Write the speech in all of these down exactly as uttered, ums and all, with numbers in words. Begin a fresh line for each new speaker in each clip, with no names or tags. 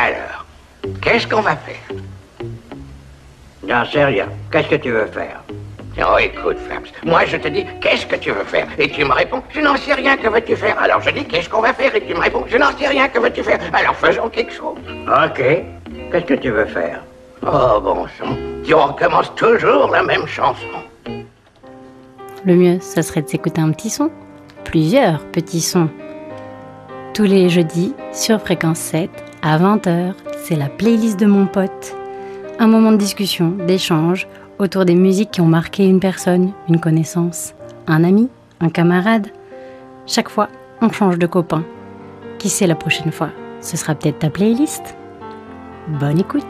Alors, qu'est-ce qu'on va faire? J'en sais rien. Qu'est-ce que tu veux faire? Oh, écoute, Flaps, moi je te dis, qu'est-ce que tu veux faire? Et tu me réponds, je n'en sais rien, que veux-tu faire? Alors je dis, qu'est-ce qu'on va faire? Et tu me réponds, je n'en sais rien, que veux-tu faire? Alors faisons quelque chose. Ok. Qu'est-ce que tu veux faire? Oh, bon sang, tu recommences toujours la même chanson.
Le mieux, ça serait de s'écouter un petit son. Plusieurs petits sons. Tous les jeudis, sur Fréquence sept, à vingt heures, c'est la playlist de mon pote. Un moment de discussion, d'échange, autour des musiques qui ont marqué une personne, une connaissance, un ami, un camarade. Chaque fois, on change de copain. Qui sait la prochaine fois? Ce sera peut-être ta playlist. Bonne écoute!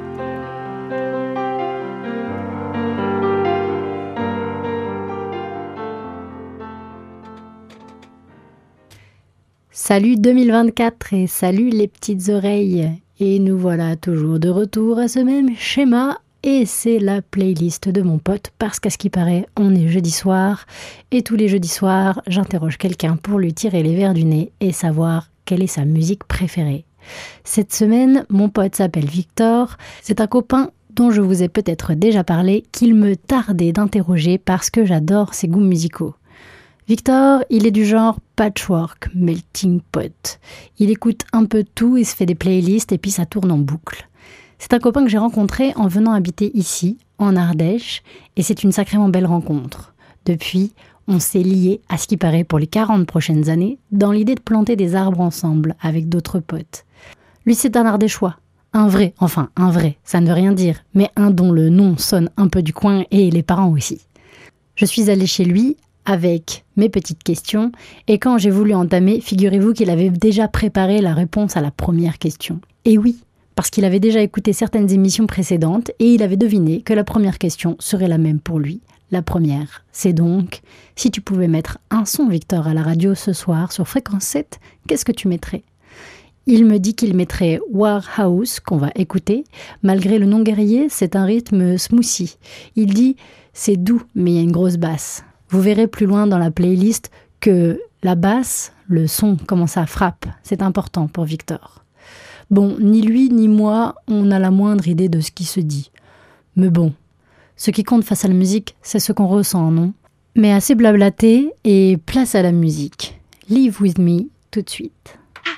Salut deux mille vingt-quatre et salut les petites oreilles. Et nous voilà toujours de retour à ce même schéma. Et c'est la playlist de mon pote, parce qu'à ce qui paraît, on est jeudi soir. Et tous les jeudis soirs, j'interroge quelqu'un pour lui tirer les verres du nez et savoir quelle est sa musique préférée. Cette semaine, mon pote s'appelle Victor. C'est un copain dont je vous ai peut-être déjà parlé, qu'il me tardait d'interroger parce que j'adore ses goûts musicaux. Victor, il est du genre patchwork, melting pot. Il écoute un peu tout et se fait des playlists et puis ça tourne en boucle. C'est un copain que j'ai rencontré en venant habiter ici, en Ardèche, et c'est une sacrément belle rencontre. Depuis, on s'est liés, à ce qui paraît, pour les quarante prochaines années, dans l'idée de planter des arbres ensemble, avec d'autres potes. Lui, c'est un Ardéchois. Un vrai, enfin, un vrai, ça ne veut rien dire, mais un dont le nom sonne un peu du coin, et les parents aussi. Je suis allée chez lui avec mes petites questions, et quand j'ai voulu entamer, figurez-vous qu'il avait déjà préparé la réponse à la première question. Et oui, parce qu'il avait déjà écouté certaines émissions précédentes et il avait deviné que la première question serait la même pour lui. La première, c'est donc, si tu pouvais mettre un son, Victor, à la radio ce soir sur Fréquence sept, qu'est-ce que tu mettrais? Il me dit qu'il mettrait Warhouse, qu'on va écouter. Malgré le nom guerrier, c'est un rythme smoothie. Il dit, c'est doux, mais il y a une grosse basse. Vous verrez plus loin dans la playlist que la basse, le son, comment ça frappe, c'est important pour Victor. Bon, ni lui ni moi, on a la moindre idée de ce qui se dit. Mais bon, ce qui compte face à la musique, c'est ce qu'on ressent, non? Mais assez blablaté et place à la musique. Live with me, tout de suite.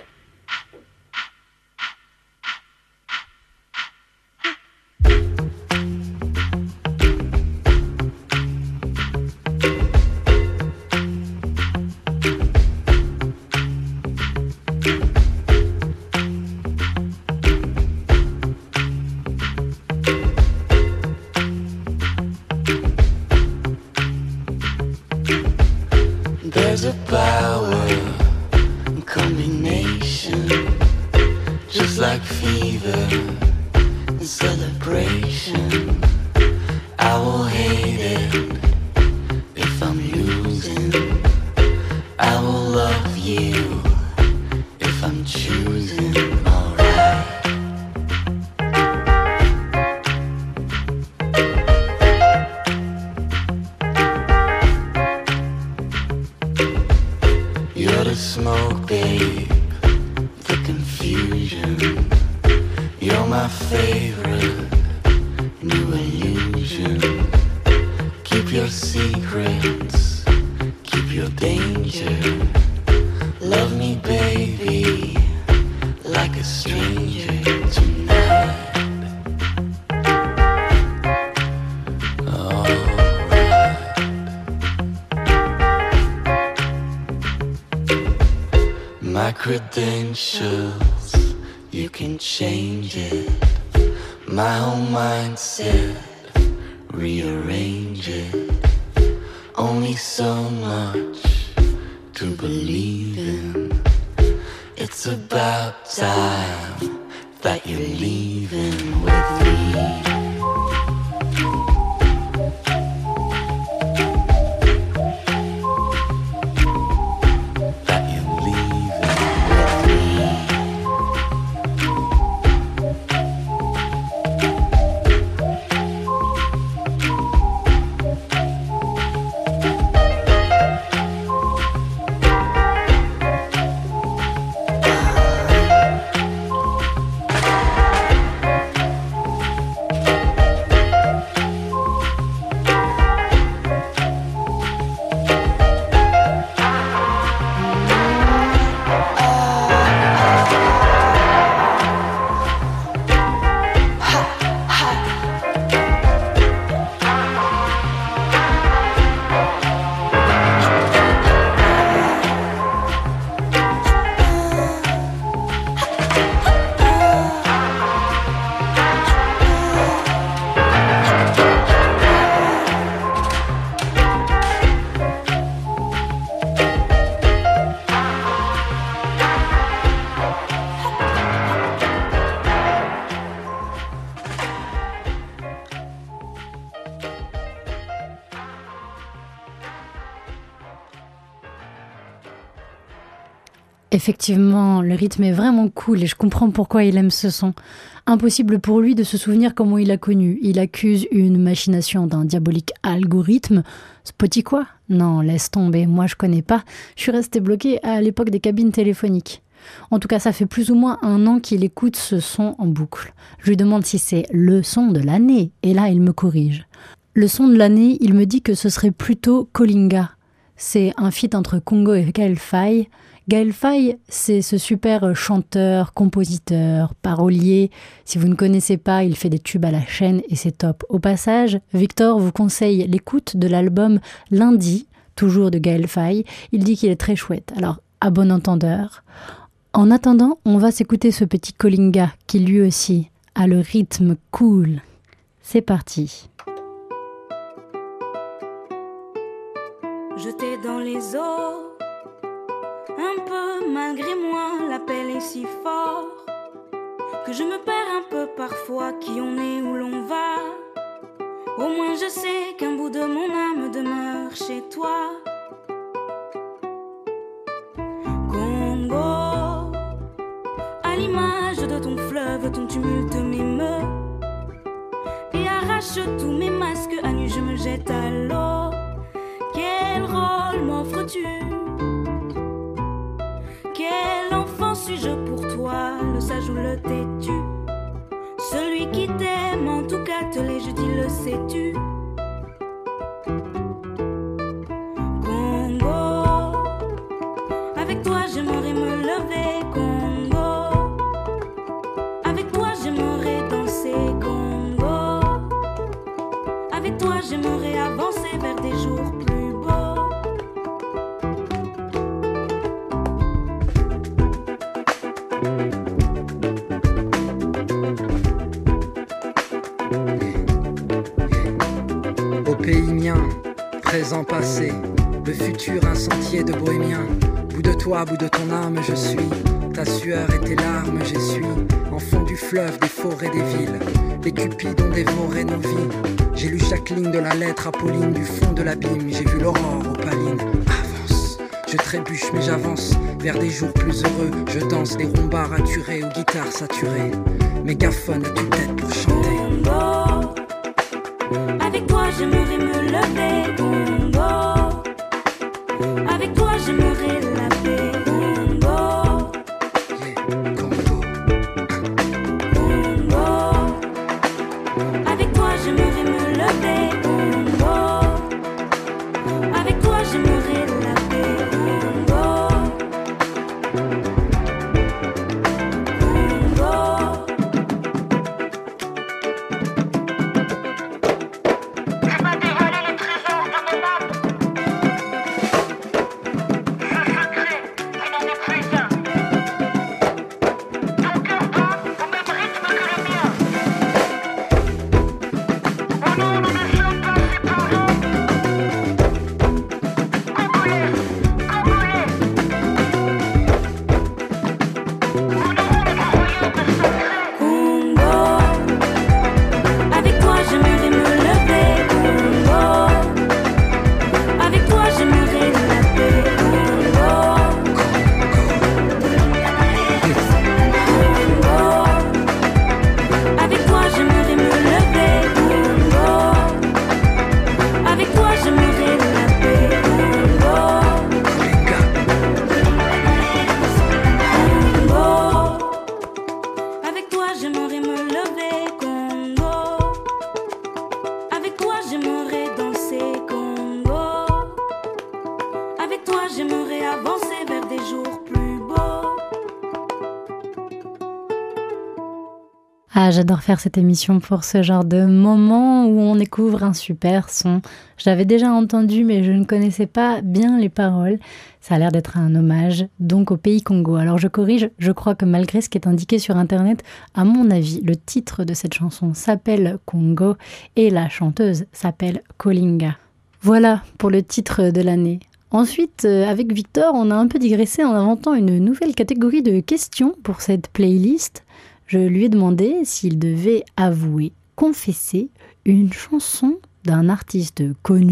There's a power combination, just like fever and celebration. I will hate it if I'm losing. I will love you if I'm choosing. Alright. You're the smoke, babe, the confusion. You're my favorite new illusion. Keep your secrets, keep your danger. Love me, baby, like a stranger tonight. My credentials, you can change it. My whole mindset, rearrange it. Only so much to believe in. It's about time that you're leaving with me.
Effectivement, le rythme est vraiment cool et je comprends pourquoi il aime ce son. Impossible pour lui de se souvenir comment il a connu. Il accuse une machination d'un diabolique algorithme. Spotify quoi ? Non, laisse tomber, moi je connais pas. Je suis restée bloquée à l'époque des cabines téléphoniques. En tout cas, ça fait plus ou moins un an qu'il écoute ce son en boucle. Je lui demande si c'est le son de l'année, et là il me corrige. Le son de l'année, il me dit que ce serait plutôt Kolinga. C'est un feat entre Congo et Gaël Faye. Gaël Faye, c'est ce super chanteur, compositeur, parolier. Si vous ne connaissez pas, il fait des tubes à la chaîne et c'est top. Au passage, Victor vous conseille l'écoute de l'album Lundi, toujours de Gaël Faye. Il dit qu'il est très chouette, alors à bon entendeur. En attendant, on va s'écouter ce petit Kolinga qui lui aussi a le rythme cool. C'est parti.
Jeté dans les eaux, un peu malgré moi, l'appel est si fort que je me perds un peu parfois qui on est où l'on va. Au moins je sais qu'un bout de mon âme demeure chez toi. Congo, à l'image de ton fleuve, ton tumulte m'émeut et arrache tous mes masques, à nu je me jette à l'eau. Quel rôle m'offres-tu? Quel enfant suis-je pour toi? Le sage ou le têtu? Celui qui t'aime, en tout cas te l'ai, je dis, le sais-tu? Congo, avec toi j'aimerais me lever. Congo, avec toi j'aimerais danser. Congo, avec toi j'aimerais avancer vers des jours plus.
Pays mien, présent, passé, le futur un sentier de bohémien. Bout de toi, bout de ton âme, je suis. Ta sueur et tes larmes, j'essuie. Enfant du fleuve, des forêts, des villes. Les cupides ont dévoré nos vies. J'ai lu chaque ligne de la lettre apolline du fond de l'abîme. J'ai vu l'aurore opaline. Avance, je trébuche mais j'avance vers des jours plus heureux. Je danse des rumba raturés aux guitares saturées. Mégaphone à tue-tête pour chanter.
Congo, avec toi j'aimerais me lever. Congo, avec toi j'aimerais la paix. Congo,
yeah, Congo.
Congo, avec toi j'aimerais me lever. Congo, avec toi j'aimerais la paix. Congo, Congo.
Ah, j'adore faire cette émission pour ce genre de moment où on découvre un super son. Je l'avais déjà entendu, mais je ne connaissais pas bien les paroles. Ça a l'air d'être un hommage, donc au pays Congo. Alors je corrige, je crois que malgré ce qui est indiqué sur Internet, à mon avis, le titre de cette chanson s'appelle Congo et la chanteuse s'appelle Kolinga. Voilà pour le titre de l'année. Ensuite, avec Victor, on a un peu digressé en inventant une nouvelle catégorie de questions pour cette playlist. Je lui ai demandé s'il devait avouer, confesser une chanson d'un artiste connu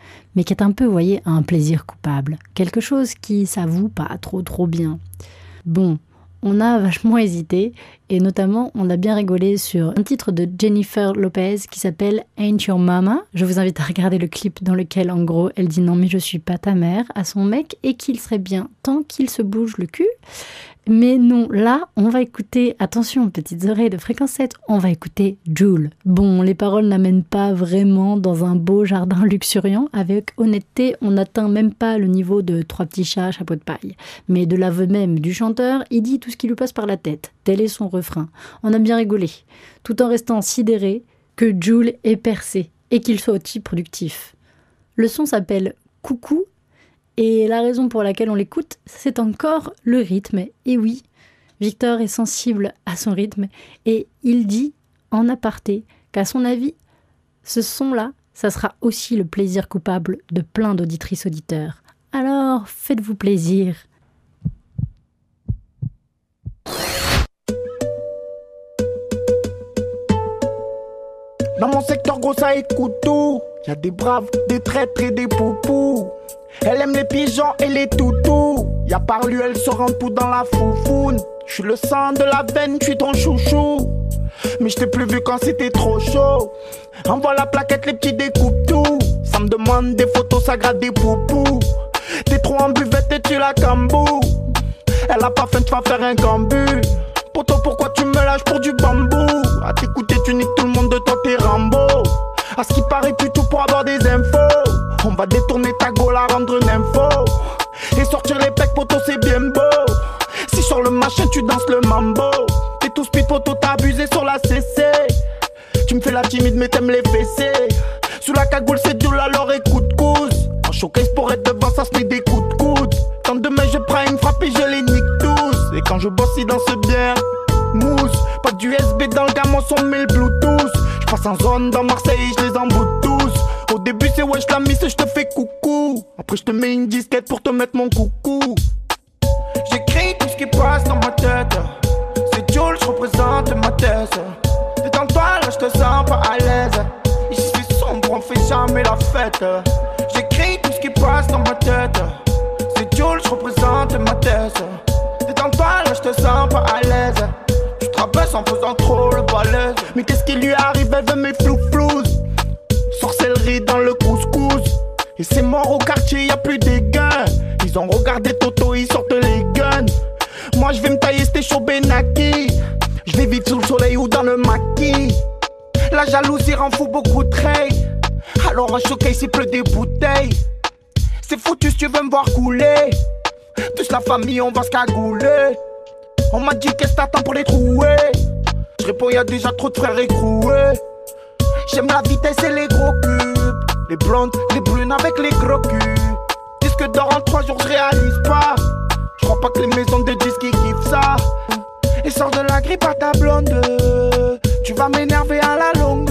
mais qui est un peu, vous voyez, un plaisir coupable. Quelque chose qui s'avoue pas trop trop bien. Bon, on a vachement hésité, et notamment on a bien rigolé sur un titre de Jennifer Lopez qui s'appelle Ain't Your Mama. Je vous invite à regarder le clip dans lequel, en gros, elle dit non mais je suis pas ta mère à son mec et qu'il serait bien tant qu'il se bouge le cul. Mais non, là, on va écouter, attention, petites oreilles de fréquence sept, on va écouter Jul. Bon, les paroles n'amènent pas vraiment dans un beau jardin luxuriant. Avec honnêteté, on n'atteint même pas le niveau de Trois petits chats, chapeau de paille. Mais de l'aveu même du chanteur, il dit tout ce qui lui passe par la tête. Tel est son refrain. On a bien rigolé, tout en restant sidéré que Jul est percé et qu'il soit aussi productif. Le son s'appelle Coucou. Et la raison pour laquelle on l'écoute, c'est encore le rythme. Et oui, Victor est sensible à son rythme et il dit en aparté qu'à son avis, ce son-là, ça sera aussi le plaisir coupable de plein d'auditrices auditeurs. Alors, faites-vous plaisir.
Dans mon secteur, gros, ça écoute tout. Y a des braves, des traîtres et des poupous. Elle aime les pigeons et les toutous. Y'a par lui, elle se rend tout dans la foufoune. J'suis le sang de la veine, j'suis ton chouchou. Mais j't'ai plus vu quand c'était trop chaud. Envoie la plaquette, les petits découpent tout. Ça me demande des photos, ça gratte des poupous. T'es trop en buvette et tu la cambou. Elle a pas faim, tu vas faire un cambu. Poto, pourquoi tu me lâches pour du bambou? À t'écouter, tu niques tout le monde, de toi t'es Rambo. À ce qui paraît, tu tout pour avoir des infos. On va détourner ta go, la rendre une info. Et sortir les pecs, poto, c'est bien beau. Si sur le machin, tu danses le mambo. T'es tout speed, poto, t'as abusé sur la C C. Tu me fais la timide, mais t'aimes les fessées. Sous la cagoule, c'est dur, alors écoute, cousse. En showcase pour être devant, ça se met des coups de coude. Quand demain, je prends une frappe et je les nique tous. Et quand je bosse, ils dansent bien. Mousse, pas d'U S B dans le gamin, on met le Bluetooth. J'passe en zone dans Marseille, je les emboute tous. Au début c'est wesh la miss et je te fais coucou. Après je te mets une disquette pour te mettre mon coucou. J'écris tout ce qui passe dans ma tête. C'est Jules, je représente ma thèse. Détends-toi là, je te sens pas à l'aise. Ici c'est sombre, on fait jamais la fête. J'écris tout ce qui passe dans ma tête. C'est Jules, je représente ma thèse. Détends-toi là, je te sens pas à l'aise. Tu te rabaisses en faisant trop le balèze. Mais qu'est-ce qui lui arrive, elle veut mes flou-flous. Sorcellerie dans le couscous. Et c'est mort au quartier, y'a plus des gains. Ils ont regardé Toto, ils sortent les guns. Moi je vais me tailler, c'était chaud Benaki. Je vais vivre sous le soleil ou dans le maquis. La jalousie rend fou beaucoup de traits. Alors en showcase il pleut des bouteilles. C'est foutu si tu veux me voir couler. Tous la famille on va se cagouler. On m'a dit qu'est-ce t'attends pour les trouver. Je réponds y'a déjà trop de frères écroués. J'aime la vitesse et les gros cubes. Les blondes, les brunes avec les gros culs. Disque d'or en trois jours je réalise pas. Je crois pas que les maisons de disques ils kiffent ça. Et sors de la grippe à ta blonde. Tu vas m'énerver à la longue.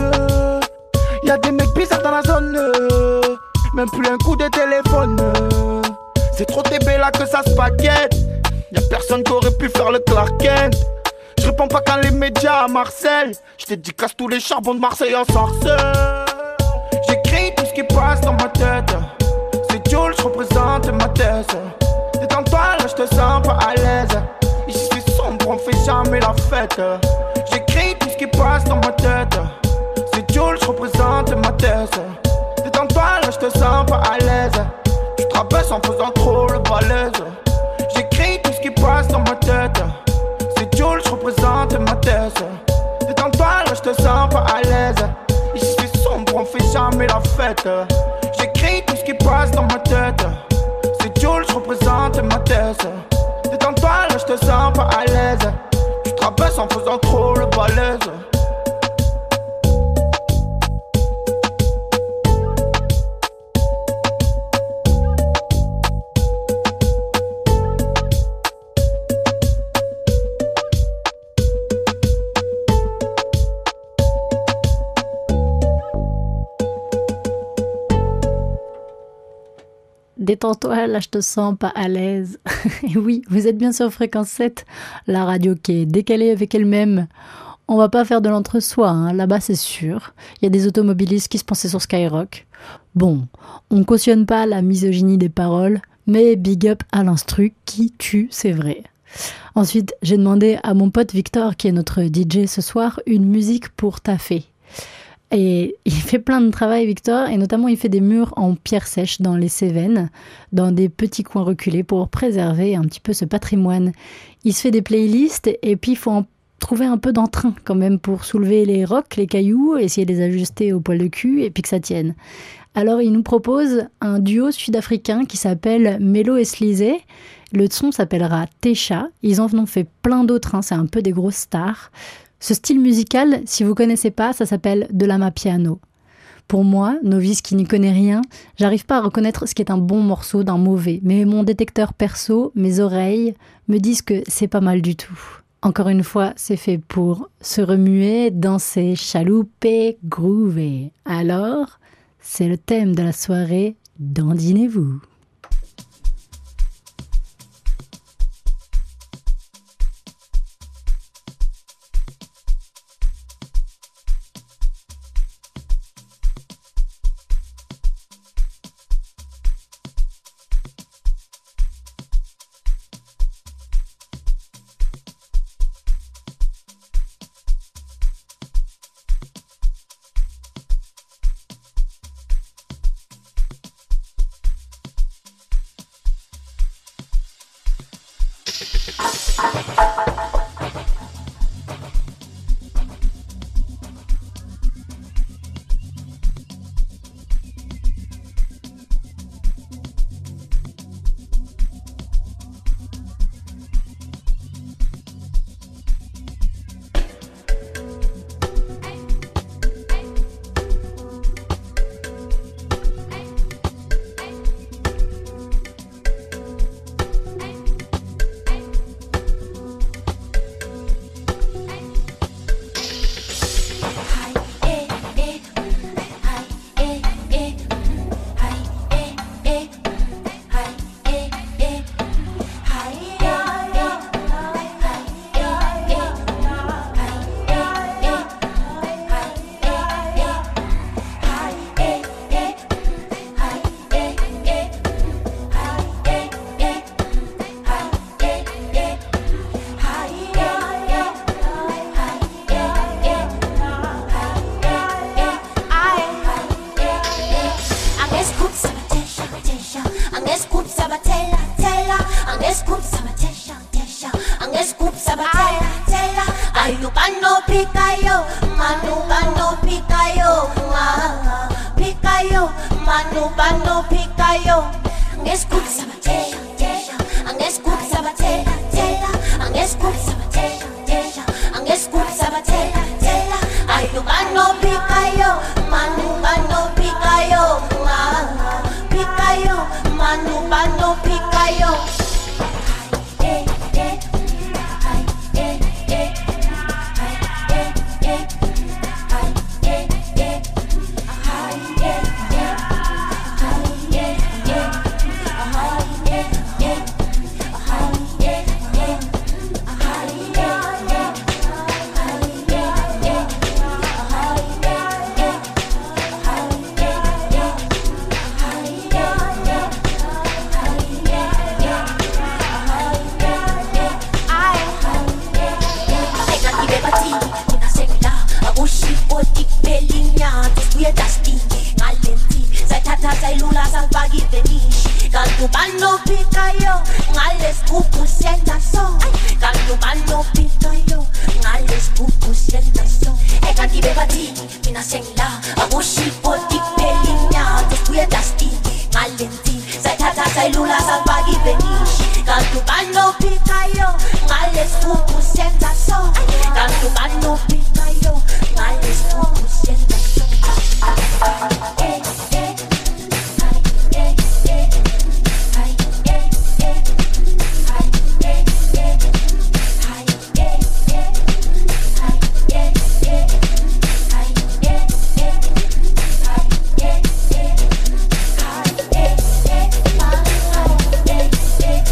Y'a des mecs bizarres dans la zone. Même plus un coup de téléphone. C'est trop tébé là que ça se paquette. Y'a personne qui aurait pu faire le Clark Kent. Je réponds pas quand les médias à Marseille. Je t'ai dit casse tous les charbons de Marseille en sorcelle. J'écris tout ce qui passe dans ma tête. C'est Jules, je représente ma thèse. Détends-toi là, je te sens pas à l'aise. Ici c'est sombre, on fait jamais la fête. J'écris tout ce qui passe dans ma tête. C'est Jules, je représente ma thèse. Détends-toi là, je te sens pas à l'aise. Tu te rabaisses en faisant trop le balèze. J'écris tout ce qui passe dans ma tête. C'est Jules, je représente ma thèse. Détends-toi là, je te sens pas à l'aise. Ici c'est sombre, on fait jamais la fête. J'écris tout ce qui passe dans ma tête. C'est Jules, je représente ma thèse. Détends-toi là, je te sens pas à l'aise. Tu te rabaisses en faisant trop le balèze.
Détends-toi, là je te sens pas à l'aise. Et oui, vous êtes bien sur Fréquence sept, la radio qui est décalée avec elle-même. On va pas faire de l'entre-soi, hein. Là-bas c'est sûr. Il y a des automobilistes qui se pensaient sur Skyrock. Bon, on ne cautionne pas la misogynie des paroles, mais big up à l'instru qui tue, c'est vrai. Ensuite, j'ai demandé à mon pote Victor, qui est notre D J ce soir, une musique pour taffer. Et il fait plein de travail, Victor, et notamment il fait des murs en pierre sèche dans les Cévennes, dans des petits coins reculés pour préserver un petit peu ce patrimoine. Il se fait des playlists et puis il faut en trouver un peu d'entrain quand même pour soulever les rocs, les cailloux, essayer de les ajuster au poil de cul et puis que ça tienne. Alors il nous propose un duo sud-africain qui s'appelle Melo et Slizé. Le son s'appellera Tesha. Ils en ont fait plein d'autres, hein, c'est un peu des grosses stars. Ce style musical, si vous ne connaissez pas, ça s'appelle de l'amapiano. Pour moi, novice qui n'y connaît rien, j'arrive pas à reconnaître ce qui est un bon morceau d'un mauvais. Mais mon détecteur perso, mes oreilles, me disent que c'est pas mal du tout. Encore une fois, c'est fait pour se remuer, danser, chalouper, groover. Alors, c'est le thème de la soirée, dandinez-vous.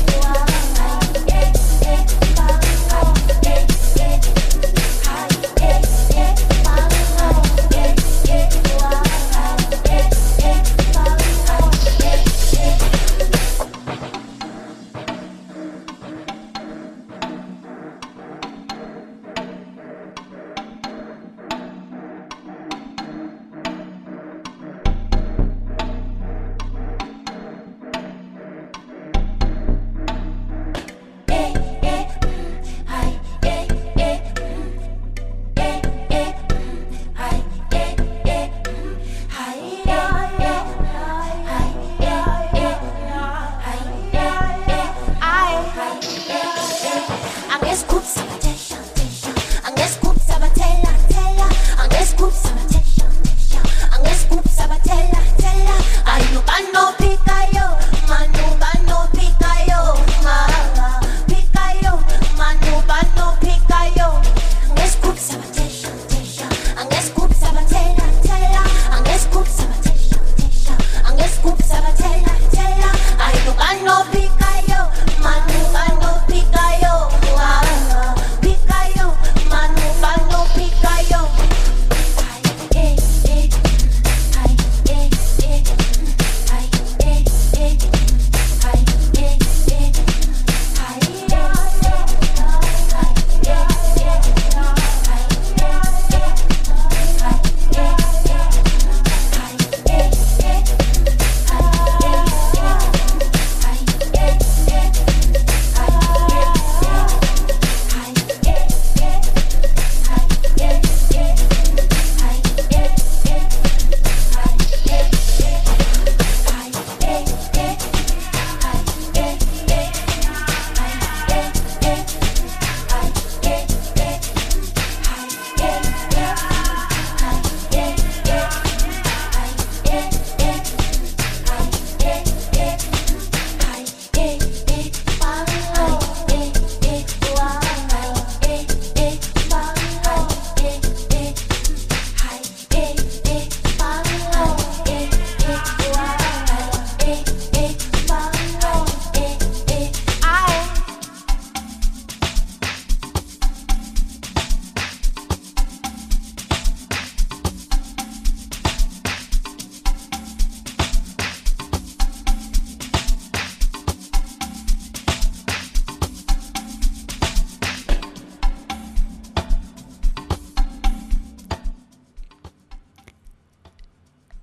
Hey.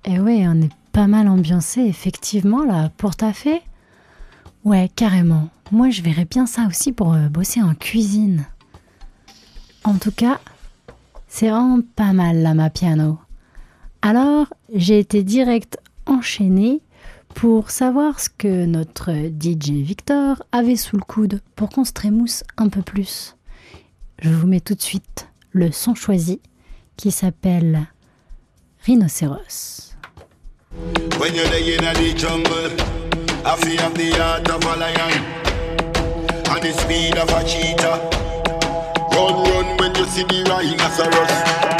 Et ouais, on est pas mal ambiancé, effectivement, là, pour taffer. Ouais, carrément. Moi, je verrais bien ça aussi pour euh, bosser en cuisine. En tout cas, c'est vraiment pas mal, là, ma piano. Alors, j'ai été direct enchaînée pour savoir ce que notre D J Victor avait sous le coude pour qu'on se trémousse un peu plus. Je vous mets tout de suite le son choisi qui s'appelle Rhinocéros.
When you're there in the jungle, I feel of the heart of a lion and the speed of a cheetah. Run, run when you see the rhinoceros.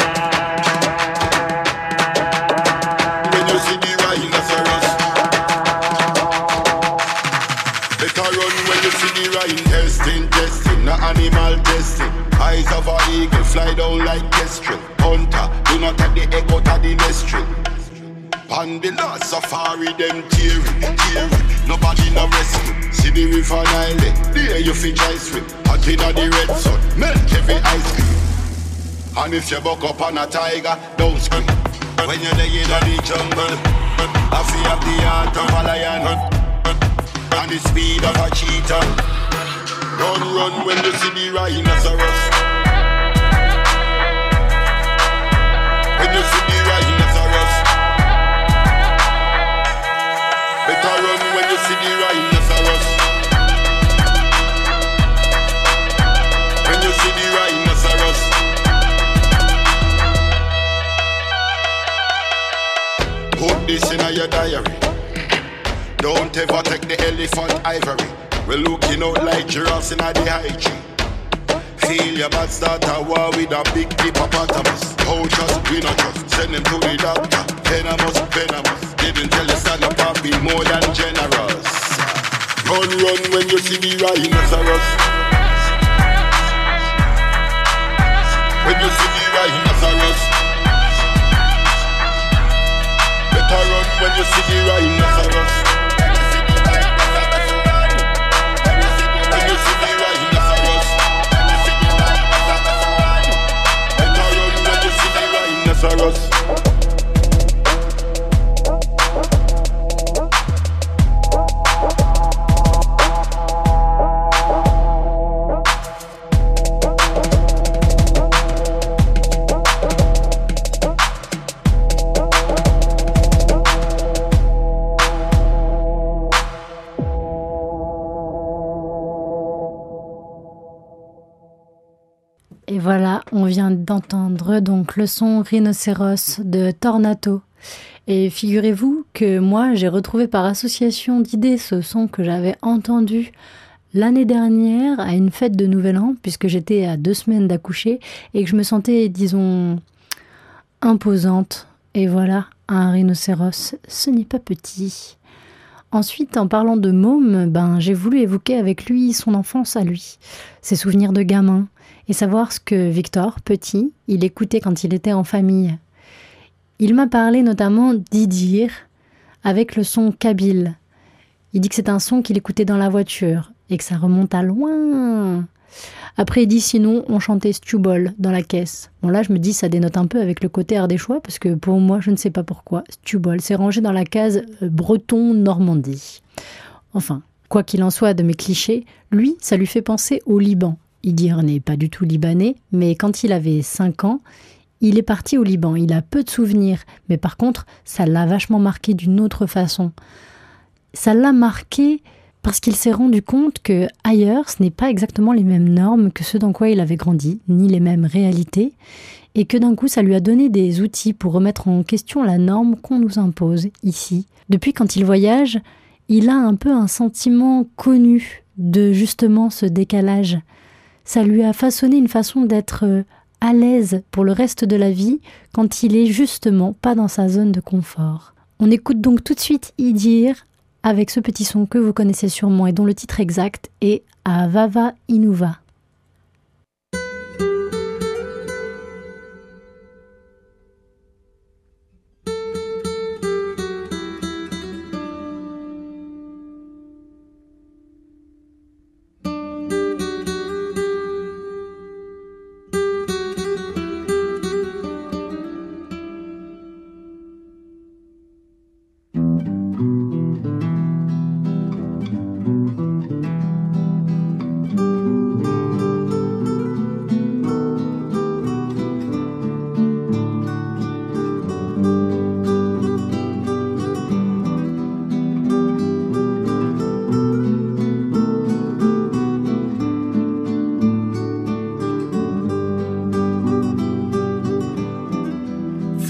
When you see the rhinoceros, better run when you see the rhino. Testing, testing, not animal testing. Eyes of a eagle fly down like kestrel. Hunter, do not take the egg out of the nest tree. On the last safari, them tearing, tearing. Nobody no rescue. See the river Nile, there you fit dry swim. Hot inna the red sun, melt every ice cream. And if you buck up on a tiger, don't scream. When you're there in the jungle, I feel the heart of a lion and the speed of a cheetah. Run, run when you see the rhinoceros. When you see the rhinoceros, better run when you see the rhinoceros. When you see the rhinoceros, put this in your diary. Don't ever take the elephant ivory. We're looking out like giraffes in the high tree. Feel your bad start a war with a big hippopotamus. How just, we not trust, send them to the doctor. Venomous, venomous. Didn't tell you stand up and be more than generous. Run, run when you see the rhinoceros. When you see the rhinoceros, better run when you see the rhinoceros. When you see the rhinoceros, better run when you see the rhinoceros.
Et voilà, on vient d'entendre donc le son Rhinocéros de Tornado. Et figurez-vous que moi, j'ai retrouvé par association d'idées ce son que j'avais entendu l'année dernière à une fête de Nouvel An, puisque j'étais à deux semaines d'accoucher et que je me sentais, disons, imposante. Et voilà, un rhinocéros, ce n'est pas petit. Ensuite, en parlant de môme, ben, j'ai voulu évoquer avec lui son enfance à lui, ses souvenirs de gamin, et savoir ce que Victor, petit, il écoutait quand il était en famille. Il m'a parlé notamment d'Idir, avec le son kabyle. Il dit que c'est un son qu'il écoutait dans la voiture, et que ça remonte à loin. Après, il dit sinon, on chantait Stubol dans la caisse. Bon là, je me dis, ça dénote un peu avec le côté ardéchois, parce que pour moi, je ne sais pas pourquoi, Stubol, c'est rangé dans la case Breton-Normandie. Enfin, quoi qu'il en soit de mes clichés, lui, ça lui fait penser au Liban. Idir n'est pas du tout libanais, mais quand il avait cinq ans, il est parti au Liban. Il a peu de souvenirs, mais par contre, ça l'a vachement marqué d'une autre façon. Ça l'a marqué parce qu'il s'est rendu compte que ailleurs, ce n'est pas exactement les mêmes normes que ce dans quoi il avait grandi, ni les mêmes réalités, et que d'un coup, ça lui a donné des outils pour remettre en question la norme qu'on nous impose ici. Depuis, quand il voyage, il a un peu un sentiment connu de justement ce décalage. Ça lui a façonné une façon d'être à l'aise pour le reste de la vie quand il est justement pas dans sa zone de confort. On écoute donc tout de suite Idir avec ce petit son que vous connaissez sûrement et dont le titre exact est Avava Inuva.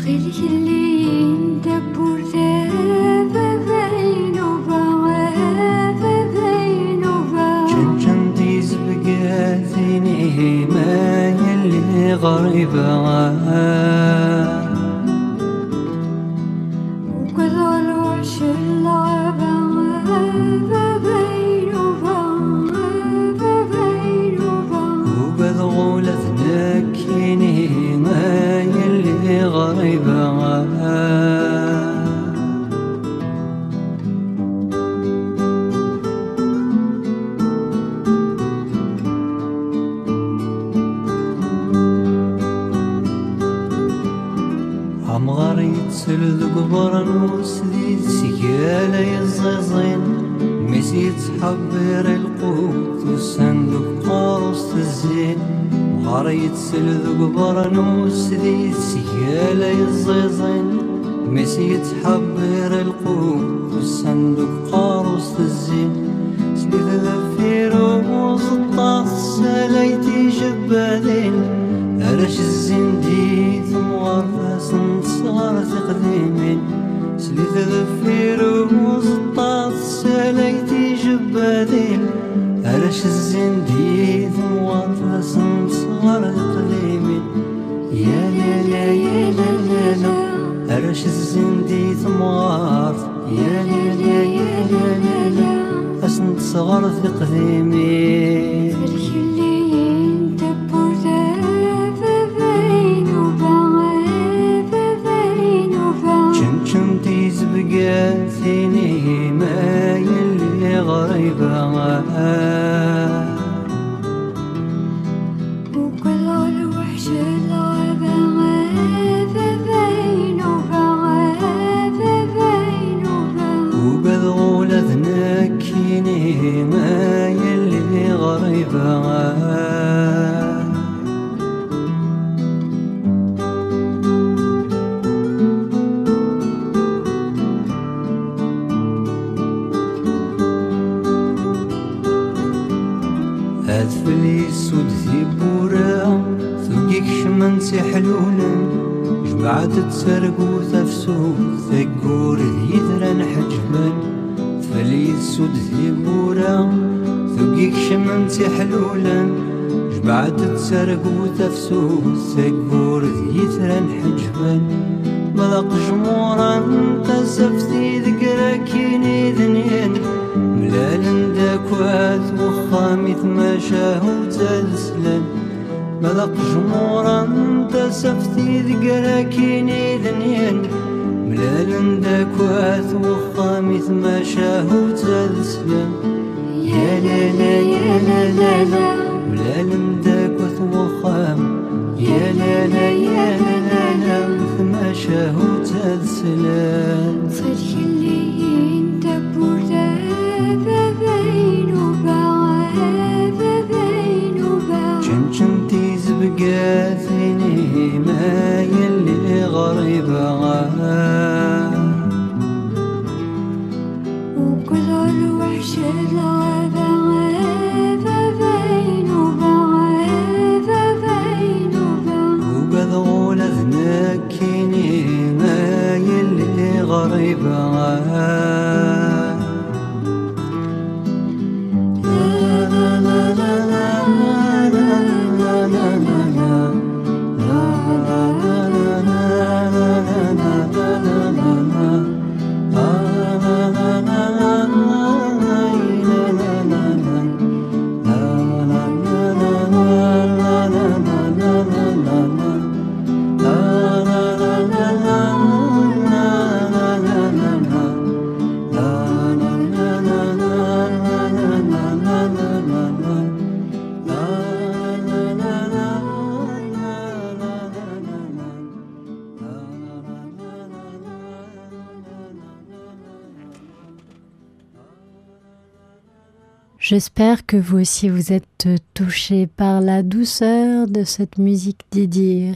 J'espère que vous aussi vous êtes touchés par la douceur de cette musique d'Idir.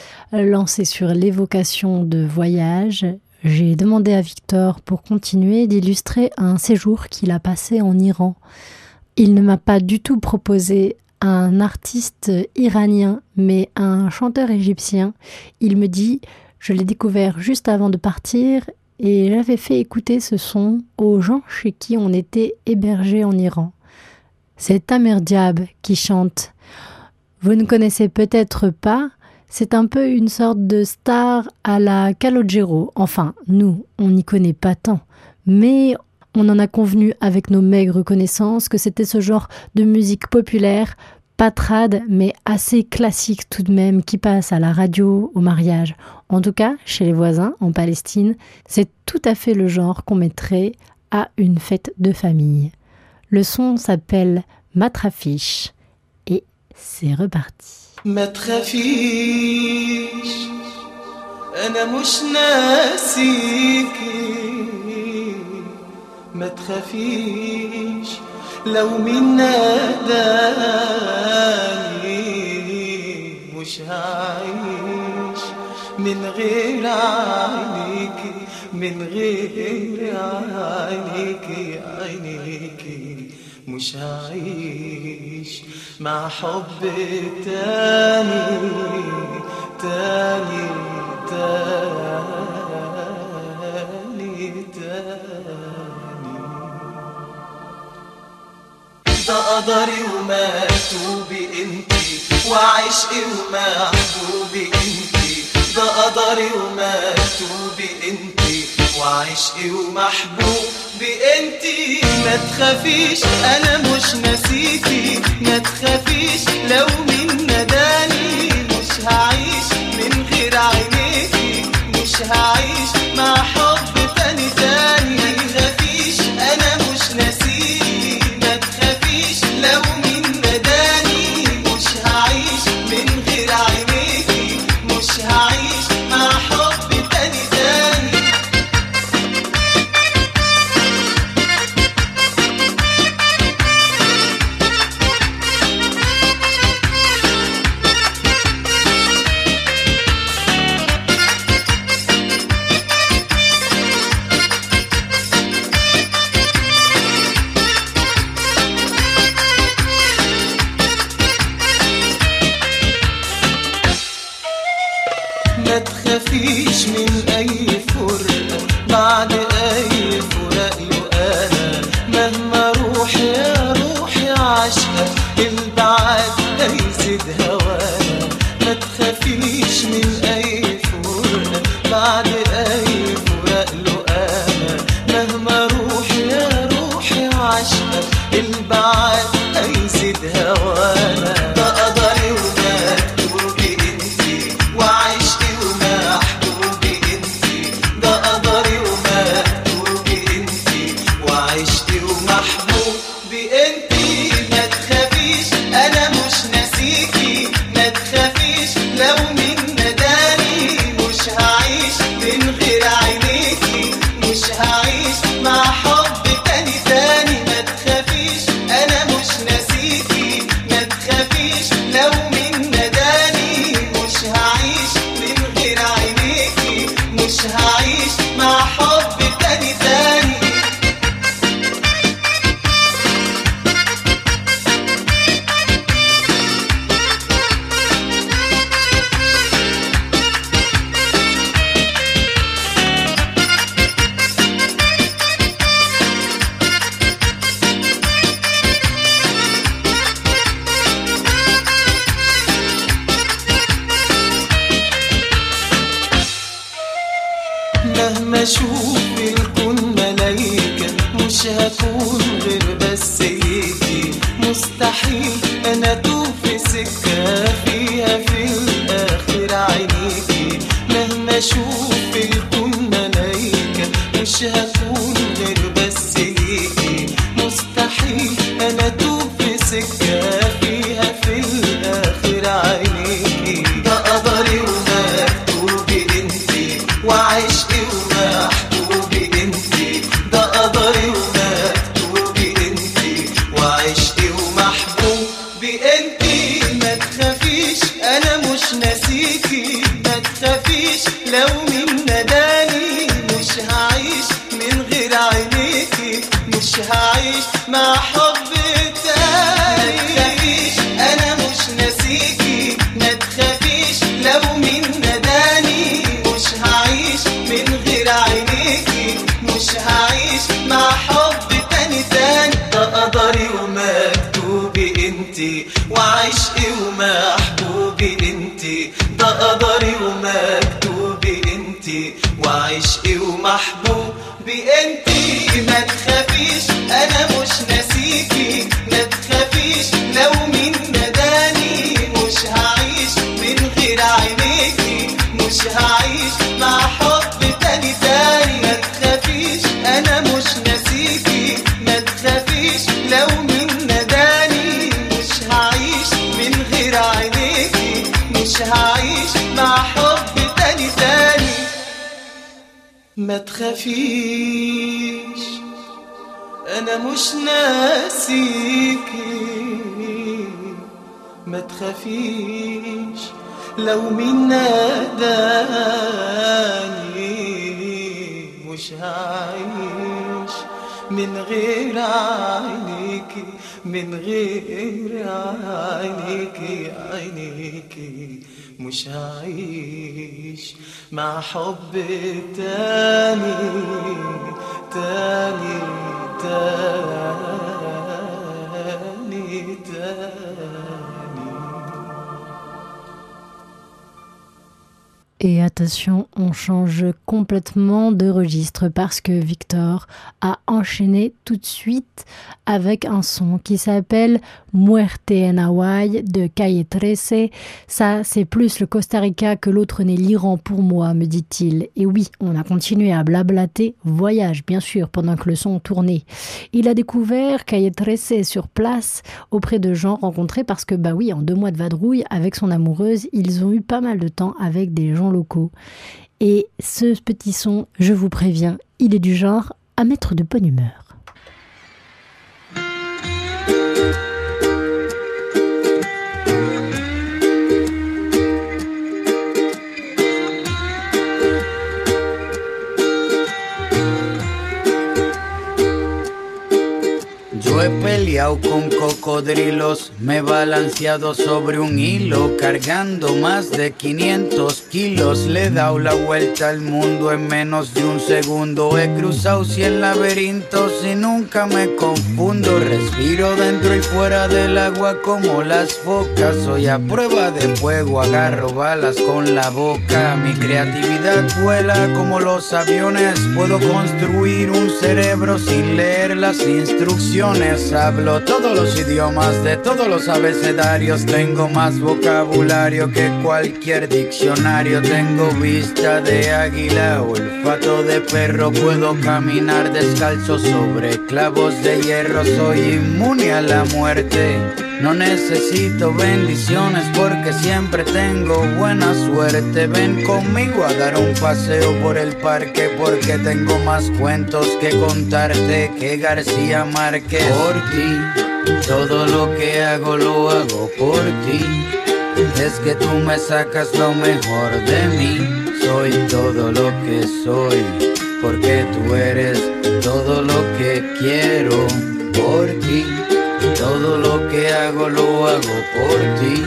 Lancée sur l'évocation de voyage, j'ai demandé à Victor pour continuer d'illustrer un séjour qu'il a passé en Iran. Il ne m'a pas du tout proposé un artiste iranien, mais un chanteur égyptien. Il me dit Je l'ai découvert juste avant de partir et j'avais fait écouter ce son aux gens chez qui on était hébergés en Iran. C'est Tamer Diab qui chante. Vous ne connaissez peut-être pas, c'est un peu une sorte de star à la Calogero. Enfin, nous, on n'y connaît pas tant. Mais on en a convenu avec nos maigres connaissances que c'était ce genre de musique populaire, pas trad, mais assez classique tout de même, qui passe à la radio, au mariage. En tout cas, chez les voisins, en Palestine, c'est tout à fait le genre qu'on mettrait à une fête de famille. Le son s'appelle Matrafiche et c'est reparti.
ما تخافيش أنا مش ناسيكي ما تخافيش لو مين ناداني مش هعيش من غير عينيكي من غير عينيكي عينيكي مش هعيش مع حب تاني تاني تاني تاني ده قدري ومكتوبي انتي وعشقي ومحبوبي انتي ده قدري ومكتوبي انتي وعشقي ومحبوبي انتي ما تخافيش انا مش ناسيكي ما تخافيش لو مين ناداني مش هعيش من غير عينيكي مش هعيش مع حب تاني تاني ما تخافيش انا مش ناسيكي ما تخافيش لو مين ناداني مش هعيش من غير عينيكي مش هعيش مع حب تاني تاني ما تخافيش من اي فرقة بعد اي فراق انا مهما روح يا روحي عشقة البعد هيزيد هوانا ما تخافيش من اي فرقة بعد اي فراق انا مهما روح يا روحي عشقة البعد هيزيد هوانا ده قدري ومكتوبي انتي وعشقي ومحبوبي انتي ده قدري ومكتوبي انتي وعشقي ومحبوبي انتي ما تخافيش انا مش ناسيكي ما تخافيش لو مين ناداني مش هعيش من غير عينيكي مش هعيش مع حب تاني تاني ما تخافيش انا مش ناسيكي ما تخافيش لو مين ناداني مش هعيش من غير عينيكي مش هعيش مع حب تاني تاني مهما اشوف الكون ملايكة مش هكون غير بس ليكي مستحيل انا اتوه في سكة فيها في الاخر عينيكي مهما اشوف الكون ملايكة مش هكون غير بس ليكي مستحيل انا اتوه في سكة فيها في الاخر عينيكي ده قدري ومكتوبي انتي وعشقي ومحبوبي انتي ده قدري ومكتوبي انتي وعشقي ومحبوبي انتي ما تخافيش انا مش ناسيكي ما تخافيش لو مين ناداني مش هعيش من غير عينيكي مش هعيش مع حب تاني ما تخافيش انا مش ناسيكي ما تخافيش لو مين ناداني مش قدري ومكتوبي انتي وعشقي ومحبوبي انتي. ما تخافيش انا مش ناسيكي، ما تخافيش لو مين نداني، مش هعيش من غير عينيكي، مش هعيش مع حب تاني تاني. ما تخافيش انا مش ناسيكي، ما تخافيش لو مين نداني، مش هعيش من غير عينيكي، مش هعيش مع حب تاني تاني. ما تخافيش انا مش ناسيكي، ما تخافيش لو مين ناداني، مش هعيش من غير عينيكي، من غير عينيكي عينيكي، مش هعيش مع حب تاني تاني تاني تاني.
Et attention, on change complètement de registre parce que Victor a enchaîné tout de suite avec un son qui s'appelle Muerte en Hawaii de Calle trece. Ça, c'est plus le Costa Rica que l'autre n'est l'Iran pour moi, me dit-il. Et oui, on a continué à blablater voyage, bien sûr, pendant que le son tournait. Il a découvert Calle trece sur place auprès de gens rencontrés parce que, bah oui, en deux mois de vadrouille avec son amoureuse, ils ont eu pas mal de temps avec des gens locaux. Et ce petit son, je vous préviens, il est du genre à mettre de bonne humeur.
Yo he peleado con cocodrilos, me he balanceado sobre un hilo, cargando más de quinientos kilos. Le he dado la vuelta al mundo en menos de un segundo. He cruzado cien laberintos y nunca me confundo. Respiro dentro y fuera del agua como las focas. Soy a prueba de fuego, agarro balas con la boca. Mi creatividad vuela como los aviones. Puedo construir un cerebro sin leer las instrucciones. Hablo todos los idiomas de todos los abecedarios. Tengo más vocabulario que cualquier diccionario. Tengo vista de águila, olfato de perro. Puedo caminar descalzo sobre clavos de hierro. Soy inmune a la muerte. No necesito bendiciones porque siempre tengo buena suerte. Ven conmigo a dar un paseo por el parque porque tengo más cuentos que contarte que García Márquez. Por ti, todo lo que hago lo hago por ti. Es que tú me sacas lo mejor de mí. Soy todo lo que soy porque tú eres todo lo que quiero por ti. Todo lo que hago lo hago por ti.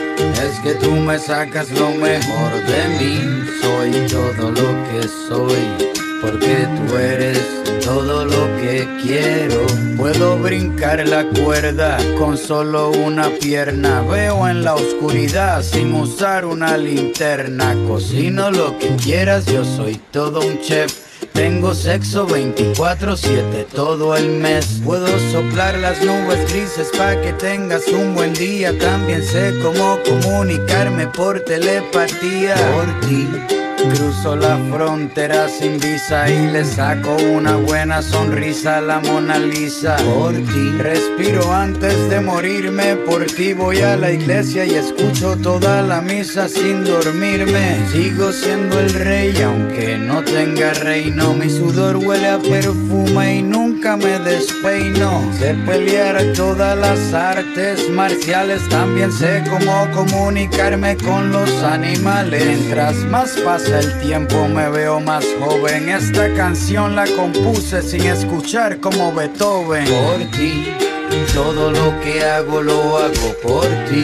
Es que tú me sacas lo mejor de mí. Soy todo lo que soy porque tú eres todo lo que quiero. Puedo brincar la cuerda con solo una pierna. Veo en la oscuridad sin usar una linterna. Cocino lo que quieras, yo soy todo un chef. Tengo sexo veinticuatro siete todo el mes. Puedo soplar las nubes grises pa' que tengas un buen día. También sé cómo comunicarme por telepatía. Por ti cruzo la frontera sin visa y le saco una buena sonrisa a la Mona Lisa. Por ti respiro antes de morirme. Por ti voy a la iglesia y escucho toda la misa sin dormirme. Sigo siendo el rey aunque no tenga reino. Mi sudor huele a perfume y nunca me despeino. Sé pelear todas las artes marciales. También sé cómo comunicarme con los animales. Mientras más pasa el tiempo me veo más joven. Esta canción la compuse sin escuchar como Beethoven. Por ti, todo lo que hago lo hago por ti.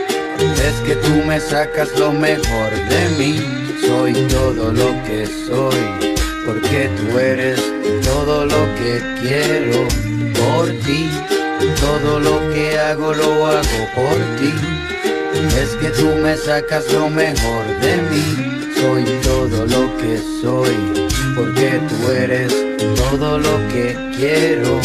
Es que tú me sacas lo mejor de mí. Soy todo lo que soy porque tú eres todo lo que quiero por ti. Todo lo que hago lo hago por ti. Es que tú me sacas lo mejor de mí. Soy todo lo que soy, porque tú eres todo lo que quiero.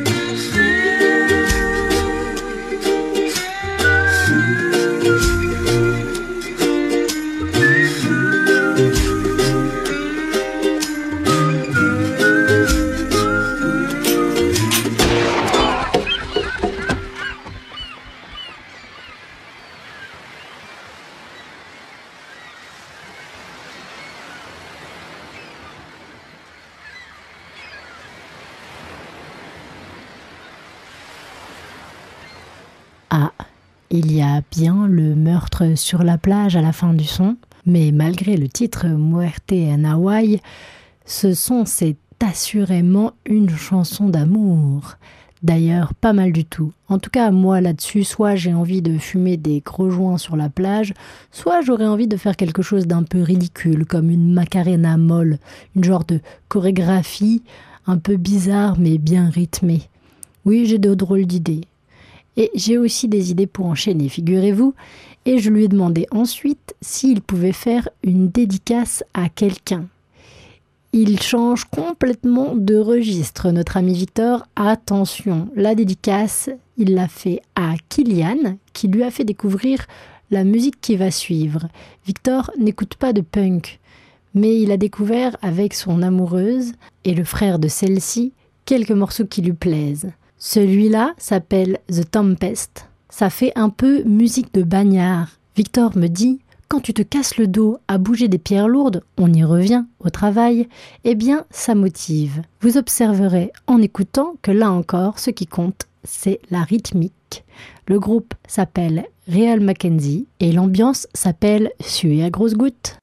Ah, il y a bien le meurtre sur la plage à la fin du son, mais malgré le titre Muerte en Hawaii, ce son c'est assurément une chanson d'amour. D'ailleurs, pas mal du tout. En tout cas, moi là-dessus, soit j'ai envie de fumer des gros joints sur la plage, soit j'aurais envie de faire quelque chose d'un peu ridicule, comme une Macarena molle, une genre de chorégraphie un peu bizarre mais bien rythmée. Oui, j'ai de drôles d'idées. Et j'ai aussi des idées pour enchaîner, figurez-vous, et je lui ai demandé ensuite s'il pouvait faire une dédicace à quelqu'un. Il change complètement de registre, notre ami Victor. Attention, la dédicace, il l'a fait à Kylian, qui lui a fait découvrir la musique qui va suivre. Victor n'écoute pas de punk, mais il a découvert avec son amoureuse et le frère de celle-ci quelques morceaux qui lui plaisent. Celui-là s'appelle The Tempest. Ça fait un peu musique de bagnard. Victor me dit, quand tu te casses le dos à bouger des pierres lourdes, on y revient au travail, eh bien ça motive. Vous observerez en écoutant que là encore, ce qui compte, c'est la rythmique. Le groupe s'appelle Real Mackenzie et l'ambiance s'appelle Suer à grosses gouttes.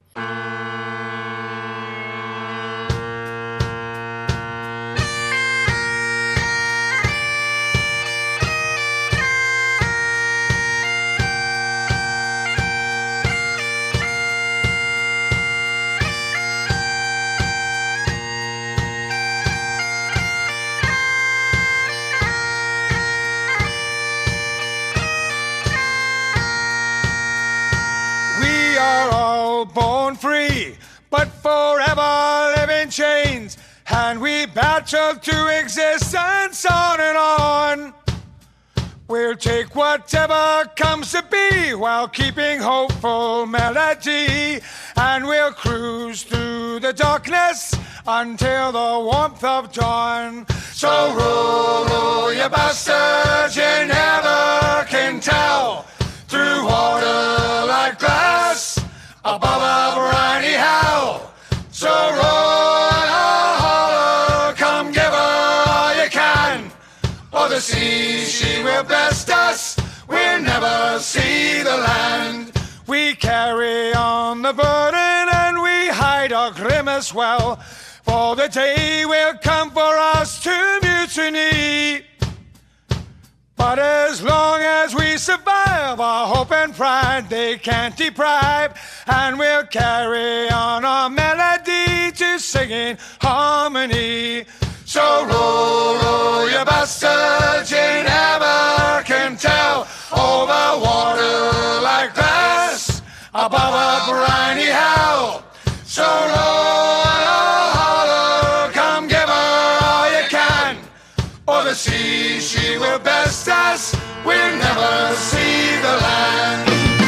But forever live in chains, and we battle to existence on and on. We'll take whatever comes to be while keeping hopeful melody, and we'll cruise through the darkness until the warmth of dawn. So roll, roll your bastards, you never can tell, through water like glass, above a briny hell. So roll a holler, come give her all you can, or the sea, she will best us, we'll never see the land. We carry on the burden and we hide our grimace well, for the day will come for us to mutiny. But as long as we survive, our hope and pride they can't deprive, and we'll carry on our melody to sing in harmony. So roll, roll your bastards, you never can tell, over water like glass, above a briny hell. So roll a holler, come give her all you can, or the sea, she will best us, we'll never see the land.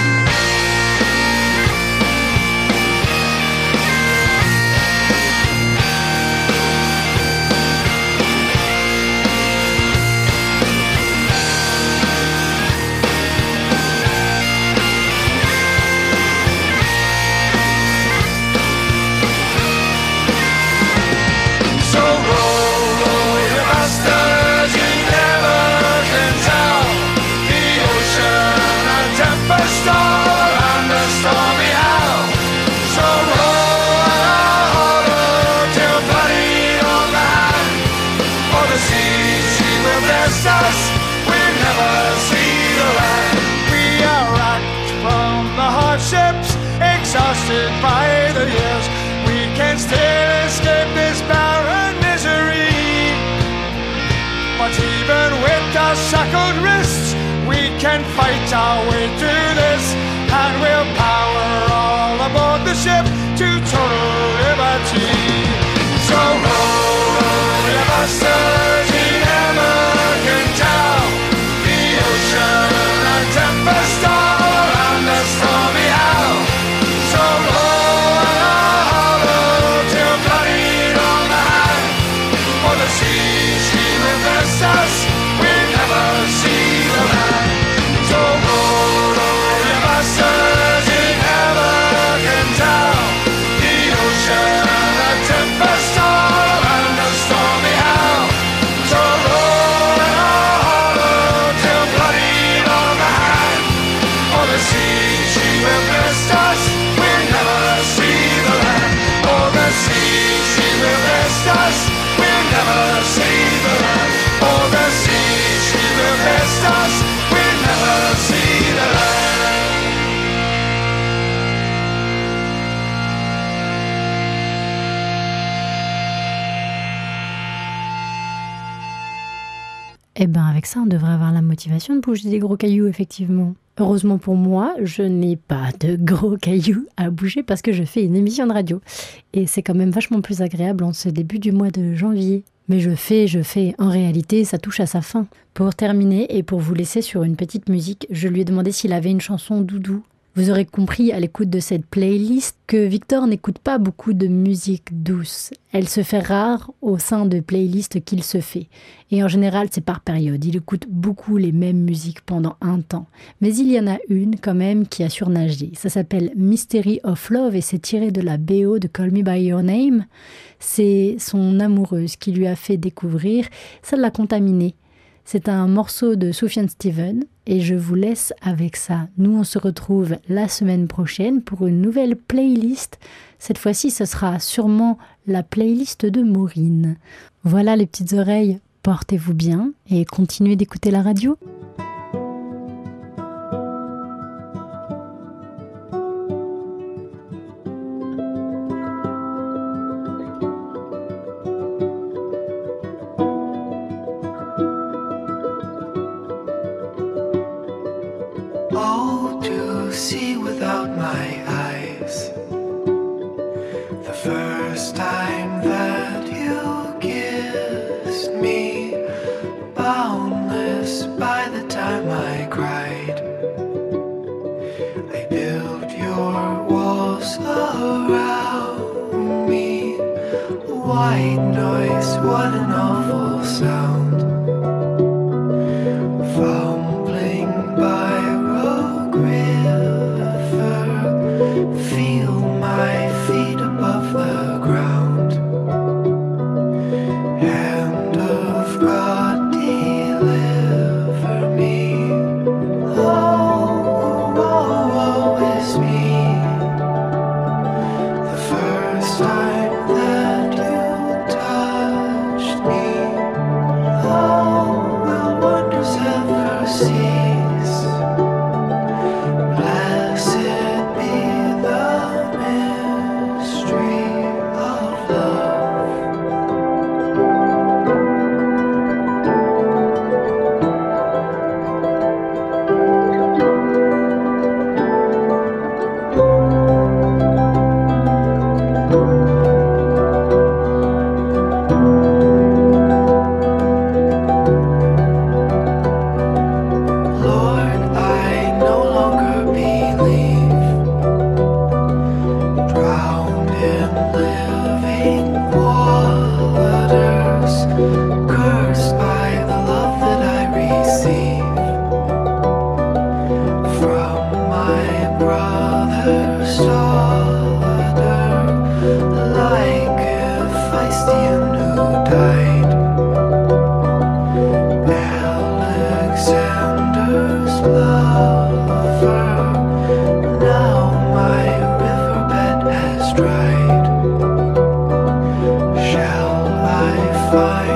So roll, roll your bastards, you never can tell, the ocean a tempest all and a stormy hell. So roll a holler till bloody on the hand, for the sea, she will bless us, we'll never see the land. We are racked from the hardships, exhausted by the years, we can still escape this barren misery. But even with our shackled wrists, we can fight our way through this, and we'll power all aboard the ship to total liberty. So roll, roll your buses in American town, the ocean a tempest all around the stormy howl. So roll and hollow till bloody on the hand, for the sea she will bless us, we'll never see the land. So roll, roll your buses in American town, the ocean a tempest all around the stormy howl. So roll and hollow till bloody on the hand, for the sea she will bless us, we'll never see the land. For the sea she will bless us, we'll never see the land. For the sea she will bless us, we'll never see the land.
Eh ben avec ça, on devrait avoir la motivation de bouger des gros cailloux, effectivement. Heureusement pour moi, je n'ai pas de gros cailloux à bouger parce que je fais une émission de radio. Et c'est quand même vachement plus agréable en ce début du mois de janvier. Mais je fais, je fais. En réalité, ça touche à sa fin. Pour terminer et pour vous laisser sur une petite musique, je lui ai demandé s'il avait une chanson doudou. Vous aurez compris à l'écoute de cette playlist que Victor n'écoute pas beaucoup de musique douce. Elle se fait rare au sein de playlists qu'il se fait. Et en général, c'est par période. Il écoute beaucoup les mêmes musiques pendant un temps. Mais il y en a une quand même qui a surnagé. Ça s'appelle Mystery of Love et c'est tiré de la B O de Call Me By Your Name. C'est son amoureuse qui lui a fait découvrir. Ça l'a contaminé. C'est un morceau de Sufjan Stevens et je vous laisse avec ça. Nous, on se retrouve la semaine prochaine pour une nouvelle playlist. Cette fois-ci, ce sera sûrement la playlist de Maureen. Voilà les petites oreilles, portez-vous bien et continuez d'écouter la radio.
Oh, to see without my eyes, the first time that you kissed me, boundless by the time I cried. I built your walls around me, white noise, what an awful sound. Fumbling by river, feel my feet above the ground. Hand of God, deliver me. Oh, woe, woe is me. The first time that you touched me, oh, will wonders ever cease? Blessed be the mystery of love. Lord, I no longer believe, drowned in living waters, cursed by the love that I receive from my brother's daughter, like a Philistine who died. Alexander's lover, now my riverbed has dried. Shall I find